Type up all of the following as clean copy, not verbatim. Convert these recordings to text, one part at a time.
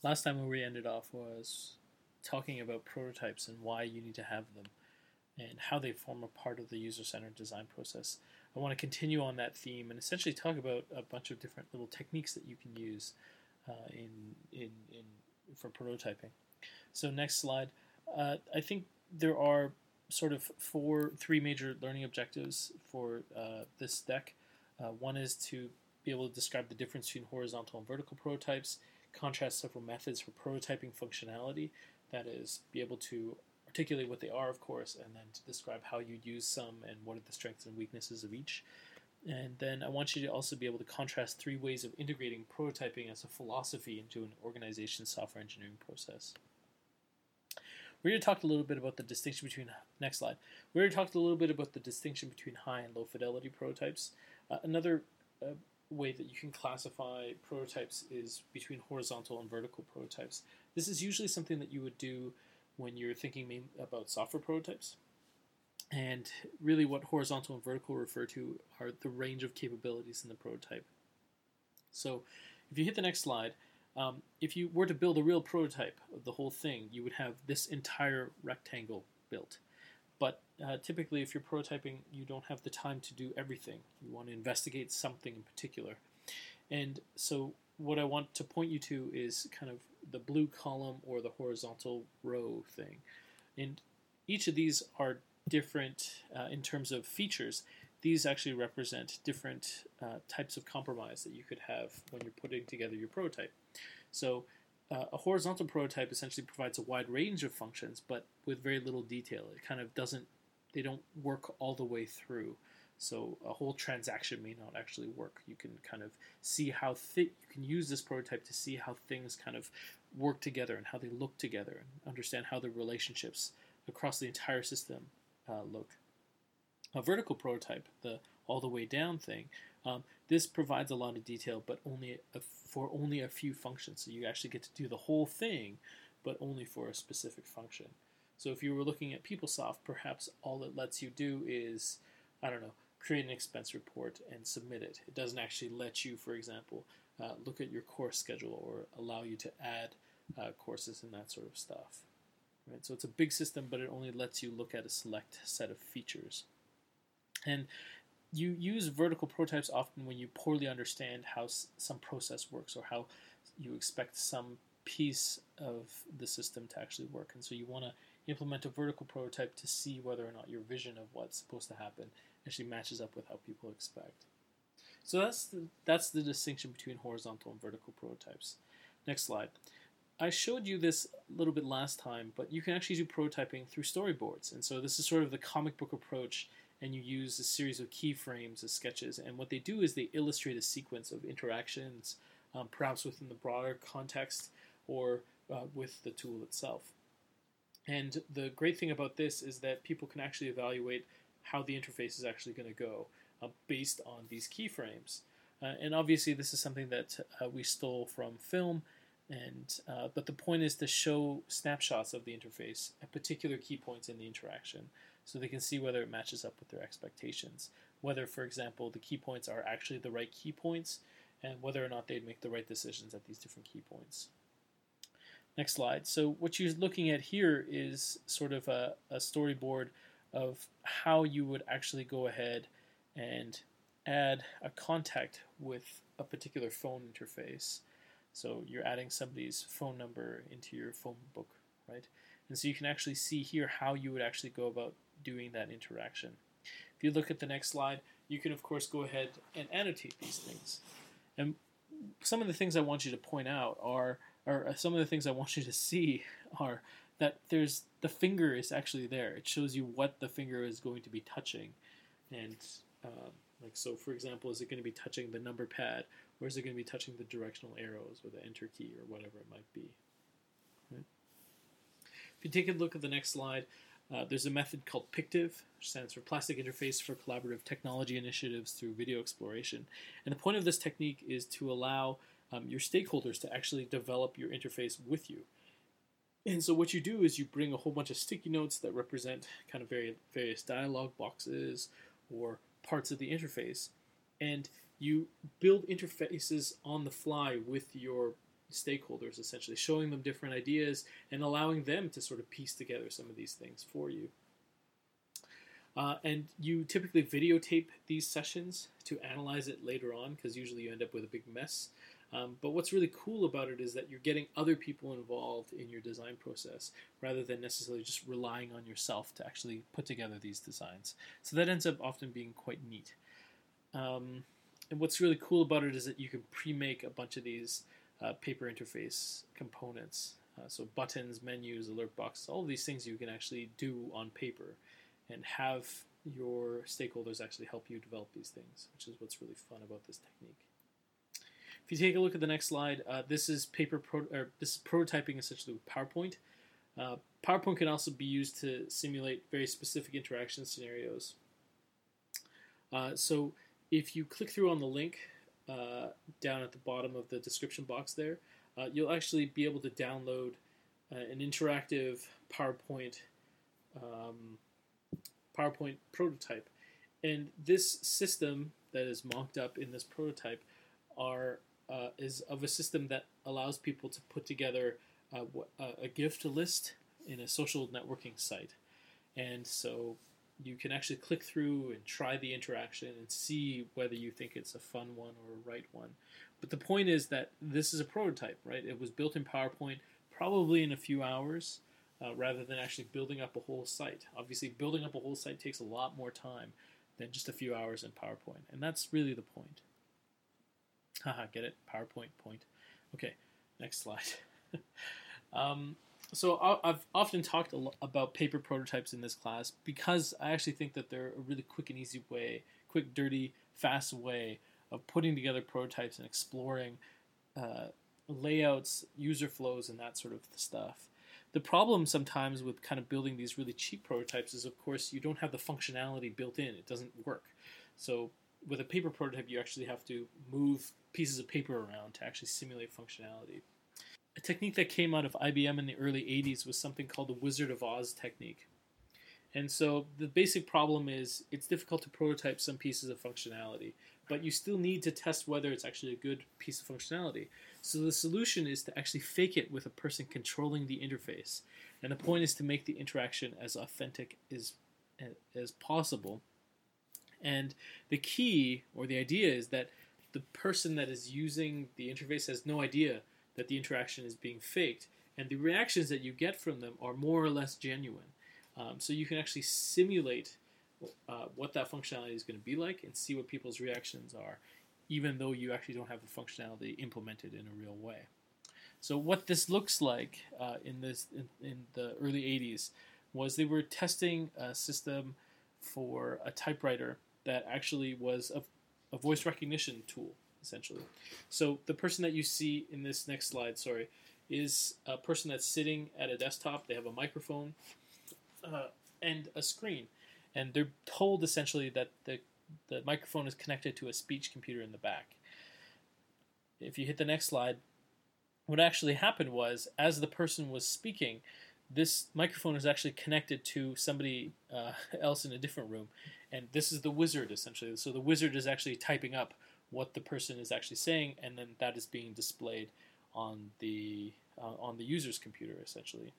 Last time where we ended off was talking about prototypes and why you need to have them and how they form a part of the user-centered design process. I want to continue on that theme and essentially talk about a bunch of different little techniques that you can use in for prototyping. So next slide. I think there are sort of three major learning objectives for this deck. One is to be able to describe the difference between horizontal and vertical prototypes, contrast several methods for prototyping functionality, that is, be able to articulate what they are, of course, and then to describe how you use some and what are the strengths and weaknesses of each. And then I want you to also be able to contrast three ways of integrating prototyping as a philosophy into an organization's software engineering process. We already talked a little bit about the distinction between, next slide, we already talked a little bit about the distinction between high and low fidelity prototypes. Another way that you can classify prototypes is between horizontal and vertical prototypes. This is usually something that you would do when you're thinking about software prototypes. And really what horizontal and vertical refer to are the range of capabilities in the prototype. So if you hit the next slide, if you were to build a real prototype of the whole thing, you would have this entire rectangle built. But typically, if you're prototyping, you don't have the time to do everything. You want to investigate something in particular. And so what I want to point you to is kind of the blue column or the horizontal row thing. And each of these are different in terms of features. These actually represent different types of compromise that you could have when you're putting together your prototype. So a horizontal prototype essentially provides a wide range of functions, but with very little detail. It kind of they don't work all the way through. So a whole transaction may not actually work. You can kind of see how you can use this prototype to see how things kind of work together and how they look together and understand how the relationships across the entire system look. A vertical prototype, the all the way down thing, this provides a lot of detail, but for only a few functions. So you actually get to do the whole thing, but only for a specific function. So if you were looking at PeopleSoft, perhaps all it lets you do is, I don't know, create an expense report and submit it. It doesn't actually let you, for example, look at your course schedule or allow you to add courses and that sort of stuff. Right? So it's a big system, but it only lets you look at a select set of features. And you use vertical prototypes often when you poorly understand how some process works or how you expect some piece of the system to actually work. And so you want to implement a vertical prototype to see whether or not your vision of what's supposed to happen actually matches up with how people expect. So that's the distinction between horizontal and vertical prototypes. Next slide. I showed you this a little bit last time, but you can actually do prototyping through storyboards. And so this is sort of the comic book approach, and you use a series of keyframes as sketches. And what they do is they illustrate a sequence of interactions, perhaps within the broader context or with the tool itself. And the great thing about this is that people can actually evaluate how the interface is actually going to go based on these keyframes. And obviously this is something that we stole from film, but the point is to show snapshots of the interface at particular key points in the interaction so they can see whether it matches up with their expectations. Whether, for example, the key points are actually the right key points and whether or not they'd make the right decisions at these different key points. Next slide. So what you're looking at here is sort of a storyboard of how you would actually go ahead and add a contact with a particular phone interface. So you're adding somebody's phone number into your phone book, right? And so you can actually see here how you would actually go about doing that interaction. If you look at the next slide, you can of course go ahead and annotate these things. And some of the things I want you to point out or some of the things I want you to see are that the finger is actually there. It shows you what the finger is going to be touching. And so for example, is it going to be touching the number pad, or is it going to be touching the directional arrows or the enter key or whatever it might be? Right? If you take a look at the next slide, there's a method called PICTIV, which stands for Plastic Interface for Collaborative Technology Initiatives Through Video Exploration. And the point of this technique is to allow your stakeholders to actually develop your interface with you. And so what you do is you bring a whole bunch of sticky notes that represent kind of various dialog boxes or parts of the interface, and you build interfaces on the fly with your stakeholders, essentially showing them different ideas and allowing them to sort of piece together some of these things for you. And you typically videotape these sessions to analyze it later on, because usually you end up with a big mess. But what's really cool about it is that you're getting other people involved in your design process rather than necessarily just relying on yourself to actually put together these designs. So that ends up often being quite neat. And what's really cool about it is that you can pre-make a bunch of these paper interface components. So buttons, menus, alert boxes, all of these things you can actually do on paper and have your stakeholders actually help you develop these things, which is what's really fun about this technique. If you take a look at the next slide, this is this is prototyping essentially with PowerPoint. PowerPoint can also be used to simulate very specific interaction scenarios. So if you click through on the link down at the bottom of the description box there, you'll actually be able to download an interactive PowerPoint prototype. And this system that is mocked up in this prototype is of a system that allows people to put together a gift list in a social networking site. And so you can actually click through and try the interaction and see whether you think it's a fun one or a right one. But the point is that this is a prototype, right? It was built in PowerPoint probably in a few hours rather than actually building up a whole site. Obviously, building up a whole site takes a lot more time than just a few hours in PowerPoint. And that's really the point. Haha, get it? PowerPoint point. Okay, next slide. So I've often talked about paper prototypes in this class because I actually think that they're a really quick and easy way, quick, dirty, fast way of putting together prototypes and exploring layouts, user flows, and that sort of stuff. The problem sometimes with kind of building these really cheap prototypes is, of course, you don't have the functionality built in. It doesn't work. So with a paper prototype, you actually have to move pieces of paper around to actually simulate functionality. A technique that came out of IBM in the early 80s was something called the Wizard of Oz technique. And so the basic problem is it's difficult to prototype some pieces of functionality, but you still need to test whether it's actually a good piece of functionality. So the solution is to actually fake it with a person controlling the interface. And the point is to make the interaction as authentic as possible. And the key, or the idea, is that the person that is using the interface has no idea that the interaction is being faked, and the reactions that you get from them are more or less genuine. So you can actually simulate what that functionality is going to be like and see what people's reactions are, even though you actually don't have the functionality implemented in a real way. So what this looks like in the early 80s was they were testing a system for a typewriter that actually was a voice recognition tool, essentially. So the person that you see in this next slide, is a person that's sitting at a desktop. They have a microphone and a screen. And they're told essentially that the microphone is connected to a speech computer in the back. If you hit the next slide, what actually happened was, as the person was speaking, this microphone is actually connected to somebody else in a different room. And this is the wizard, essentially. So the wizard is actually typing up what the person is actually saying, and then that is being displayed on the user's computer, essentially.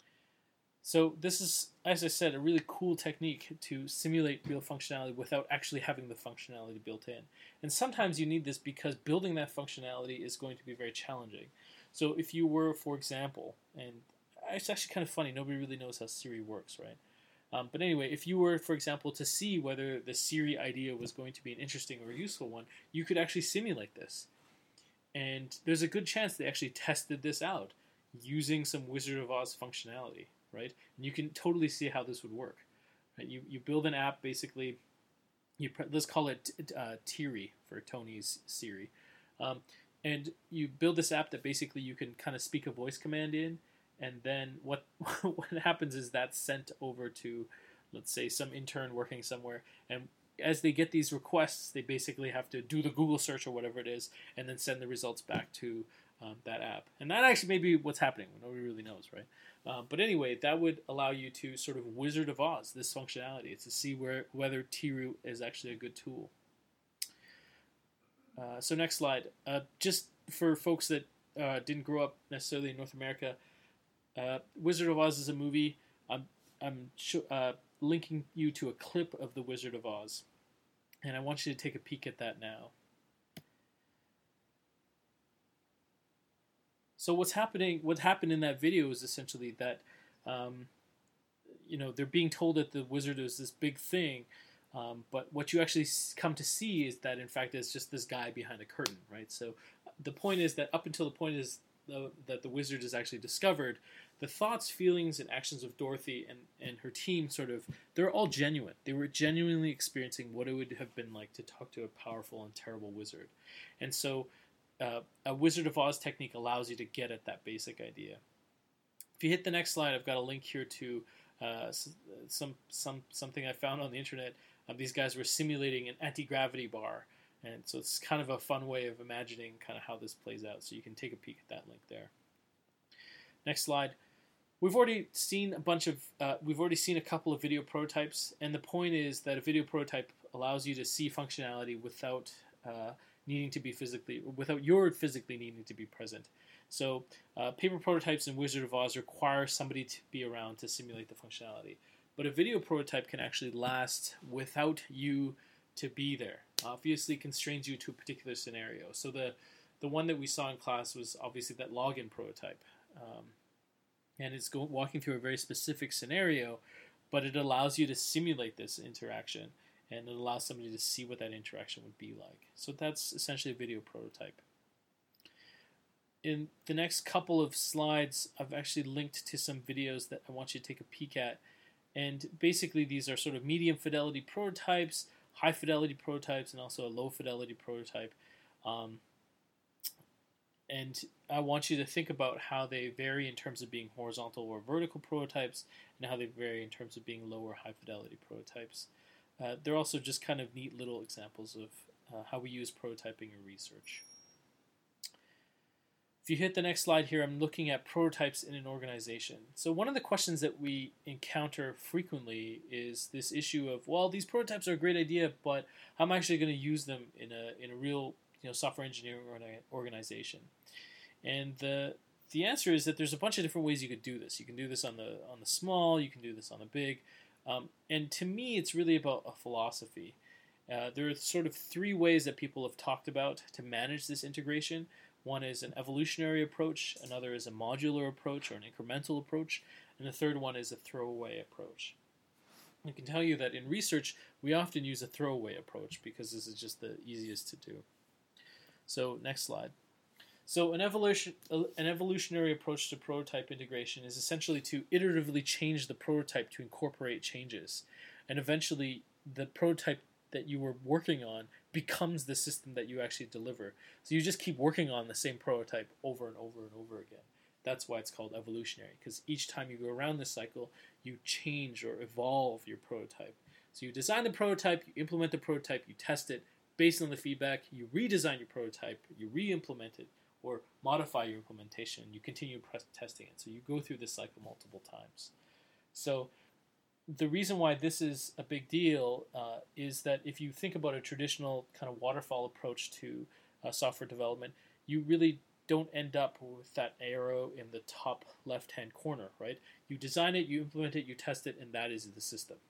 So this is, as I said, a really cool technique to simulate real functionality without actually having the functionality built in. And sometimes you need this because building that functionality is going to be very challenging. So if you were, for example, and it's actually kind of funny, nobody really knows how Siri works, right? But anyway, if you were, for example, to see whether the Siri idea was going to be an interesting or useful one, you could actually simulate this. And there's a good chance they actually tested this out using some Wizard of Oz functionality, right? And you can totally see how this would work. Right? You build an app, basically, let's call it Tiri for Tony's Siri. And you build this app that basically you can kind of speak a voice command in, and then what happens is that's sent over to, let's say, some intern working somewhere, and as they get these requests, they basically have to do the Google search or whatever it is, and then send the results back to that app. And that actually may be what's happening. Nobody really knows, right? But anyway, that would allow you to sort of Wizard of Oz this functionality to see whether Tiru is actually a good tool. So next slide. Just for folks that didn't grow up necessarily in North America, Wizard of Oz is a movie. I'm linking you to a clip of The Wizard of Oz, and I want you to take a peek at that now. So what happened in that video is essentially that, they're being told that the wizard is this big thing, but what you actually come to see is that, in fact, it's just this guy behind a curtain, right? So the point is that up until the point is that the wizard is actually discovered, the thoughts, feelings, and actions of Dorothy and her team they're all genuine. They were genuinely experiencing what it would have been like to talk to a powerful and terrible wizard. And so a Wizard of Oz technique allows you to get at that basic idea. If you hit the next slide, I've got a link here to something I found on the internet. These guys were simulating an anti-gravity bar, and so it's kind of a fun way of imagining kind of how this plays out. So you can take a peek at that link there. Next slide. We've already seen a couple of video prototypes, and the point is that a video prototype allows you to see functionality without your physically needing to be present. So paper prototypes in Wizard of Oz require somebody to be around to simulate the functionality. But a video prototype can actually last without you to be there. Obviously constrains you to a particular scenario. So the one that we saw in class was obviously that login prototype. And it's walking through a very specific scenario, but it allows you to simulate this interaction, and it allows somebody to see what that interaction would be like. So that's essentially a video prototype. In the next couple of slides, I've actually linked to some videos that I want you to take a peek at. And basically these are sort of medium fidelity prototypes, high fidelity prototypes, and also a low fidelity prototype. And I want you to think about how they vary in terms of being horizontal or vertical prototypes, and how they vary in terms of being low or high fidelity prototypes. They're also just kind of neat little examples of how we use prototyping in research. If you hit the next slide here, I'm looking at prototypes in an organization. So one of the questions that we encounter frequently is this issue of, well, these prototypes are a great idea, but I'm actually going to use them in a real software engineering organization. And the answer is that there's a bunch of different ways you could do this. You can do this on the small, you can do this on the big. And to me, it's really about a philosophy. There are sort of three ways that people have talked about to manage this integration. One is an evolutionary approach, another is a modular approach or an incremental approach, and the third one is a throwaway approach. I can tell you that in research, we often use a throwaway approach because this is just the easiest to do. So next slide. So an evolutionary approach to prototype integration is essentially to iteratively change the prototype to incorporate changes. And eventually the prototype that you were working on becomes the system that you actually deliver. So you just keep working on the same prototype over and over and over again. That's why it's called evolutionary, because each time you go around this cycle, you change or evolve your prototype. So you design the prototype, you implement the prototype, you test it. Based on the feedback, you redesign your prototype, you re-implement it, or modify your implementation, and you continue testing it. So you go through this cycle multiple times. So the reason why this is a big deal is that if you think about a traditional kind of waterfall approach to software development, you really don't end up with that arrow in the top left-hand corner, right? You design it, you implement it, you test it, and that is the system.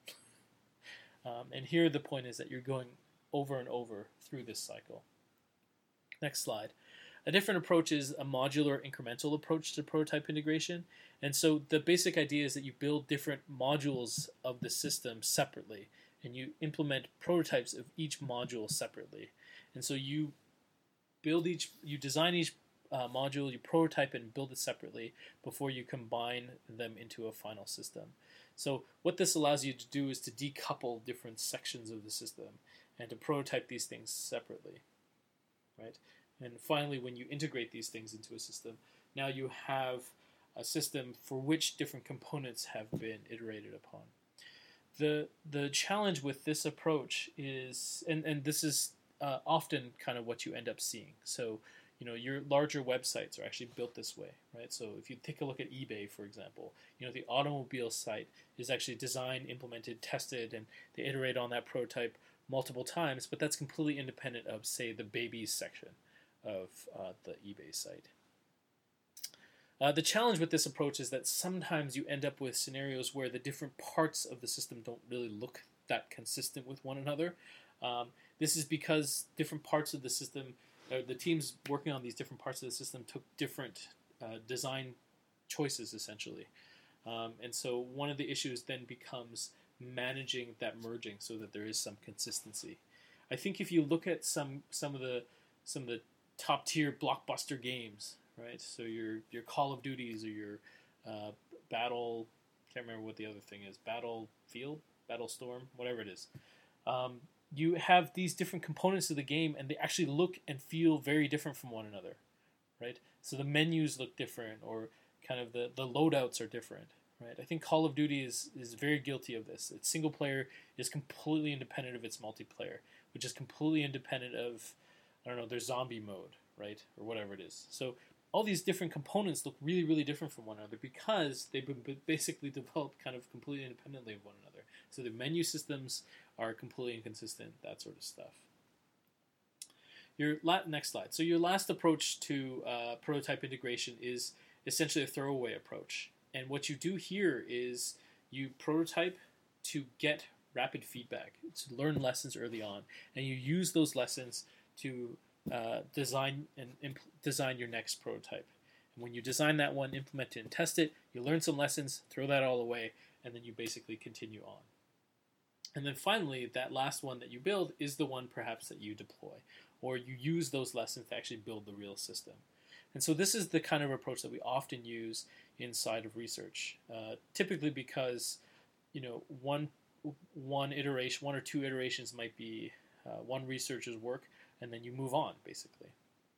And here the point is that you're going over and over through this cycle. Next slide. A different approach is a modular incremental approach to prototype integration. And so the basic idea is that you build different modules of the system separately, and you implement prototypes of each module separately. And so you design each module, you prototype it and build it separately before you combine them into a final system. So what this allows you to do is to decouple different sections of the system and to prototype these things separately, right? And finally, when you integrate these things into a system, now you have a system for which different components have been iterated upon. The challenge with this approach is, and this is often kind of what you end up seeing. So, your larger websites are actually built this way, right? So if you take a look at eBay, for example, the automobile site is actually designed, implemented, tested, and they iterate on that prototype multiple times, but that's completely independent of, say, the babies section of the eBay site. The challenge with this approach is that sometimes you end up with scenarios where the different parts of the system don't really look that consistent with one another. This is because different parts of the system, the teams working on these different parts of the system took different design choices, essentially. And so one of the issues then becomes managing that merging so that there is some consistency. I think if you look at some of the top tier blockbuster games, right? So your Call of Duties or your Battle, can't remember what the other thing is, Battlefield, Battlestorm, whatever it is. You have these different components of the game, and they actually look and feel very different from one another, right? So the menus look different, or kind of the loadouts are different, right? I think Call of Duty is very guilty of this. Its single player is completely independent of its multiplayer, which is completely independent of, I don't know, their zombie mode, right? Or whatever it is. So all these different components look really, really different from one another because they've been basically developed kind of completely independently of one another. So the menu systems are completely inconsistent, that sort of stuff. Your next slide. So your last approach to prototype integration is essentially a throwaway approach. And what you do here is you prototype to get rapid feedback, to learn lessons early on, and you use those lessons to design your next prototype. And when you design that one, implement it and test it, you learn some lessons, throw that all away, and then you basically continue on. And then finally, that last one that you build is the one perhaps that you deploy, or you use those lessons to actually build the real system. And so this is the kind of approach that we often use inside of research, typically because one iteration, one or two iterations might be one researcher's work, and then you move on, basically.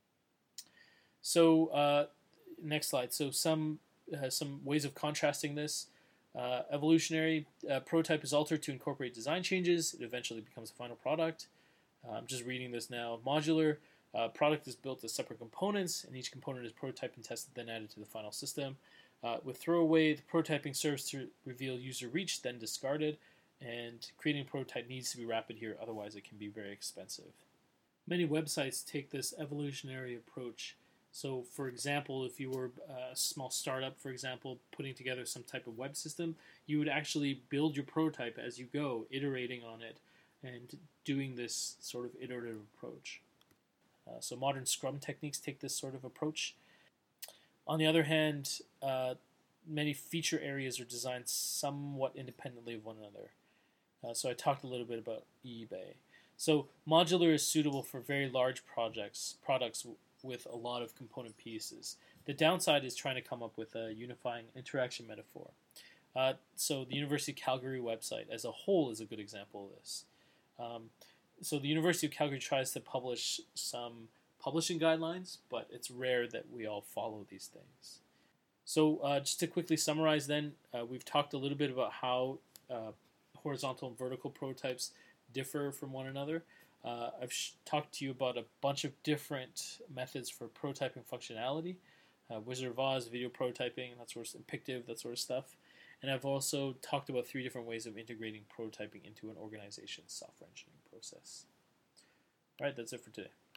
So next slide. So some ways of contrasting this. Evolutionary prototype is altered to incorporate design changes. It eventually becomes a final product. I'm just reading this now. Modular product is built as separate components, and each component is prototyped and tested, then added to the final system. With throwaway, the prototyping serves to reveal user reach, then discarded, and creating a prototype needs to be rapid here, otherwise it can be very expensive. Many websites take this evolutionary approach. So, for example, if you were a small startup, for example, putting together some type of web system, you would actually build your prototype as you go, iterating on it, and doing this sort of iterative approach. So modern Scrum techniques take this sort of approach. On the other hand, many feature areas are designed somewhat independently of one another. So I talked a little bit about eBay. So modular is suitable for very large products with a lot of component pieces. The downside is trying to come up with a unifying interaction metaphor. So the University of Calgary website as a whole is a good example of this. So the University of Calgary tries to publish some publishing guidelines, but it's rare that we all follow these things. So just to quickly summarize then, we've talked a little bit about how horizontal and vertical prototypes differ from one another. I've talked to you about a bunch of different methods for prototyping functionality. Wizard of Oz, video prototyping, that sort of Pictive, that sort of stuff. And I've also talked about 3 different ways of integrating prototyping into an organization's software engineering process. All right, that's it for today.